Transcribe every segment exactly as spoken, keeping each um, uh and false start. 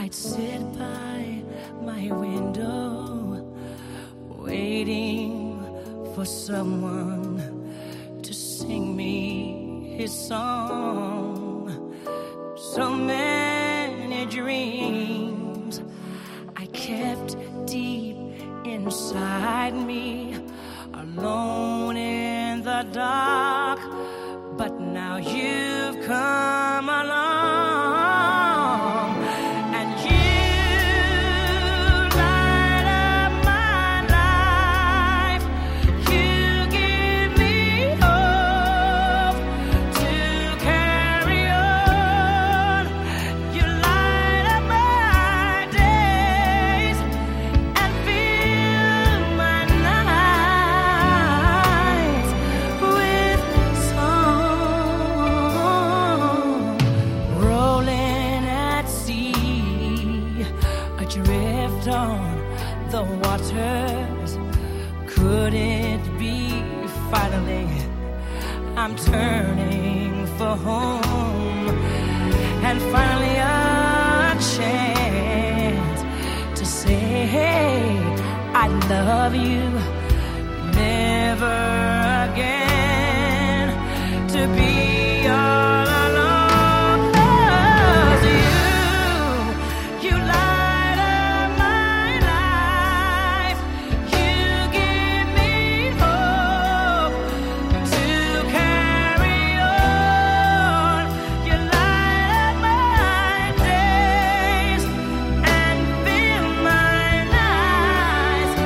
I'd sit by my window, waiting for someone to sing me his song. So many dreams I kept deep inside me, alone in the dark. But now you've come along, and you light up my life. You give me hope to carry on. You light up my days and fill my nights with song. Rolling at sea, adrift on the waters. Could it be finally I'm turning for home, and finally a chance to say I love you, never again to be all alone. 'Cause you, you light up my life. You give me hope to carry on. You light up my days and fill my nights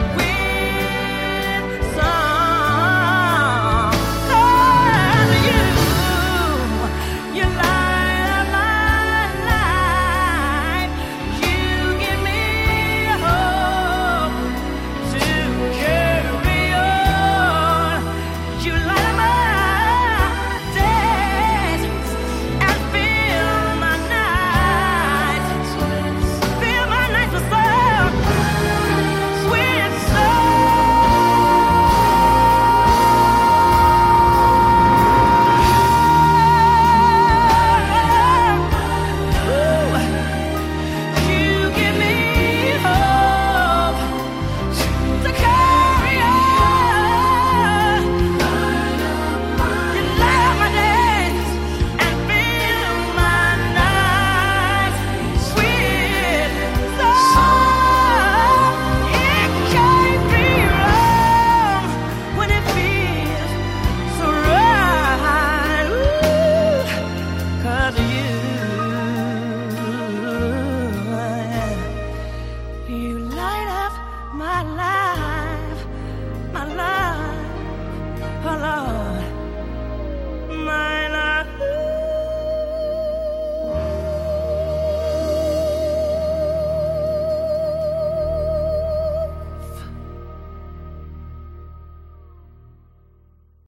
with song. 'Cause you, you light up my life. You give me hope to carry on. You light up my days and fill my nights, fill my nights with song, with song. Ooh. You give me hope to carry on. You light up my days and fill my nights with song. It can't be wrong when it feels so right. Ooh, 'cause you, you light up my life, my life, oh Lord.